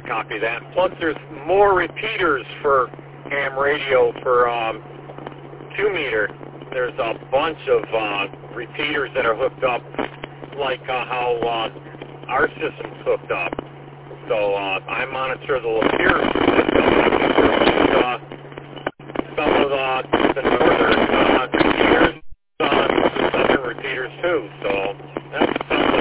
copy that. Plus, there's more repeaters for ham radio for 2 meter. There's a bunch of repeaters that are hooked up, like how our system's hooked up. So I monitor the Lapeer system. Some of the northern repeaters, southern repeaters too. So that's something